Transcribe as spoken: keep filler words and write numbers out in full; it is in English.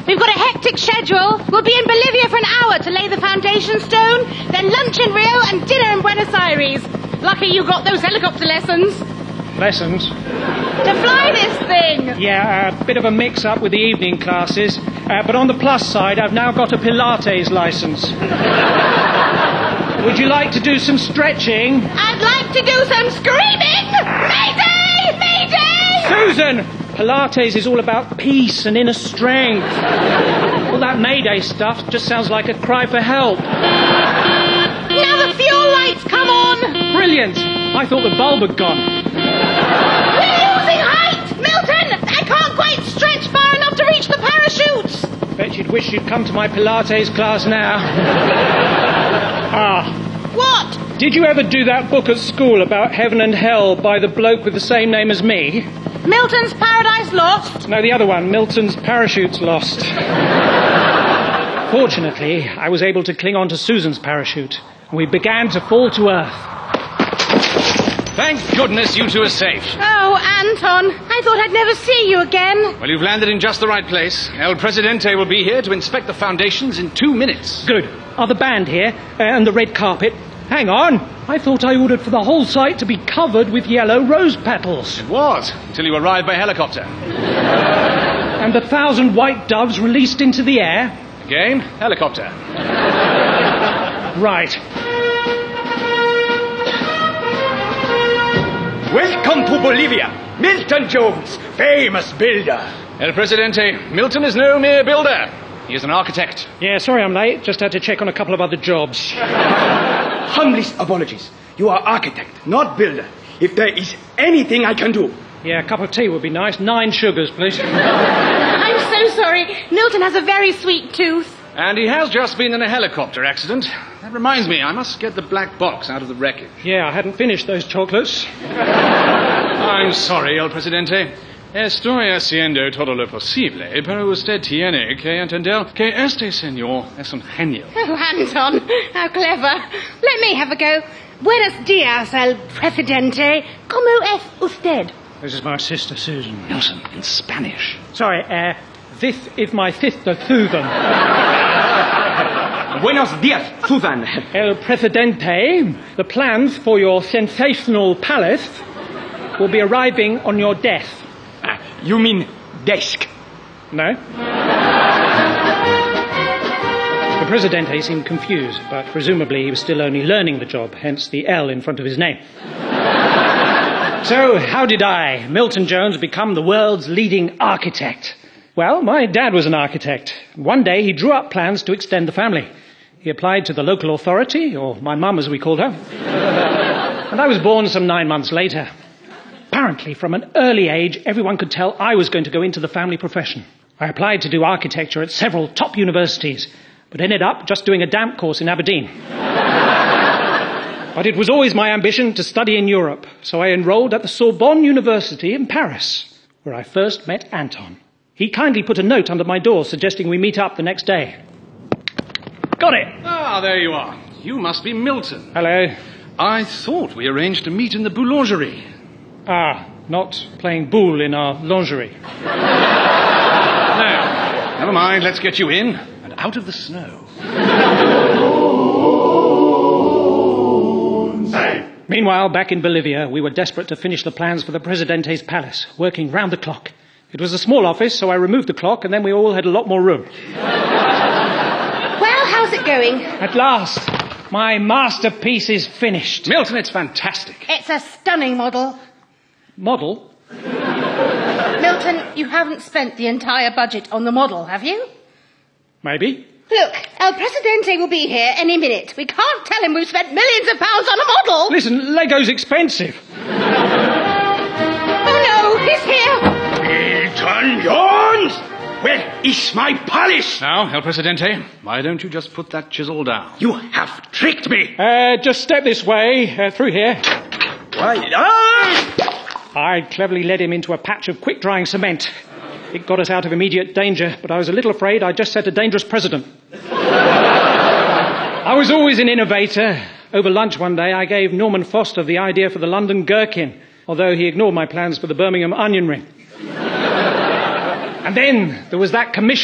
We've got a hectic schedule. We'll be in Bolivia for an hour to lay the foundation stone, then lunch in Rio and dinner in Buenos Aires. Lucky you got those helicopter lessons. Lessons? To fly this thing. Yeah, a bit of a mix-up with the evening classes. Uh, but on the plus side, I've now got a Pilates license. Would you like to do some stretching? I'd like to do some screaming! Mayday! Mayday! Susan! Pilates is all about peace and inner strength. All that Mayday stuff just sounds like a cry for help. Now the fuel lights come on! Brilliant! I thought the bulb had gone. We're losing height! Milton! I can't quite stretch far enough to reach the parachutes! Bet you'd wish you'd come to my Pilates class now. Ah. What? Did you ever do that book at school about heaven and hell by the bloke with the same name as me? Milton's Paradise Lost? No, the other one, Milton's Parachutes Lost. Fortunately, I was able to cling on to Susan's parachute, and we began to fall to earth. Thank goodness you two are safe. Oh, Anton, I thought I'd never see you again. Well, you've landed in just the right place. El Presidente will be here to inspect the foundations in two minutes. Good. Are the band here? Uh, and the red carpet? Hang on. I thought I ordered for the whole site to be covered with yellow rose petals. It was, until you arrived by helicopter. And the thousand white doves released into the air? Again, helicopter. Right. Welcome to Bolivia. Milton Jones, famous builder. El Presidente, Milton is no mere builder. He is an architect. Yeah, sorry I'm late. Just had to check on a couple of other jobs. Humblest apologies. You are architect, not builder. If there is anything I can do. Yeah, a cup of tea would be nice. Nine sugars, please. I'm so sorry. Milton has a very sweet tooth. And he has just been in a helicopter accident. That reminds me, I must get the black box out of the wreckage. Yeah, I hadn't finished those chocolates. I'm sorry, El Presidente. Estoy haciendo todo lo posible, pero usted tiene que entender que este señor es un genio. Oh, Anton, how clever. Let me have a go. Buenos dias, El Presidente. ¿Cómo es usted? This is my sister, Susan. Milton, in Spanish. Sorry, uh, this is my sister, Susan. Buenos dias, Susan. El Presidente, the plans for your sensational palace will be arriving on your desk. Uh, you mean desk? No? The Presidente seemed confused, but presumably he was still only learning the job, hence the L in front of his name. So, how did I, Milton Jones, become the world's leading architect? Well, my dad was an architect. One day he drew up plans to extend the family. He applied to the local authority, or my mum as we called her, and I was born some nine months later. Apparently, from an early age, everyone could tell I was going to go into the family profession. I applied to do architecture at several top universities, but ended up just doing a damp course in Aberdeen. But it was always my ambition to study in Europe, so I enrolled at the Sorbonne University in Paris, where I first met Anton. He kindly put a note under my door suggesting we meet up the next day. Got it! Ah, there you are. You must be Milton. Hello. I thought we arranged to meet in the boulangerie. Ah, not playing boule in our lingerie. No, never mind. Let's get you in and out of the snow. Meanwhile, back in Bolivia, we were desperate to finish the plans for the Presidente's palace, working round the clock. It was a small office, so I removed the clock, and then we all had a lot more room. Well, how's it going? At last, my masterpiece is finished. Milton, it's fantastic. It's a stunning model. Model? Milton, you haven't spent the entire budget on the model, have you? Maybe. Look, El Presidente will be here any minute. We can't tell him we've spent millions of pounds on a model. Listen, Lego's expensive. Oh, no, he's here. Milton Jones! Where is my palace? Now, El Presidente, why don't you just put that chisel down? You have tricked me. Uh, just step this way, uh, through here. Why? Ah! I cleverly led him into a patch of quick-drying cement. It got us out of immediate danger, but I was a little afraid I'd just set a dangerous precedent. I was always an innovator. Over lunch one day, I gave Norman Foster the idea for the London gherkin, although he ignored my plans for the Birmingham onion ring. And then there was that commission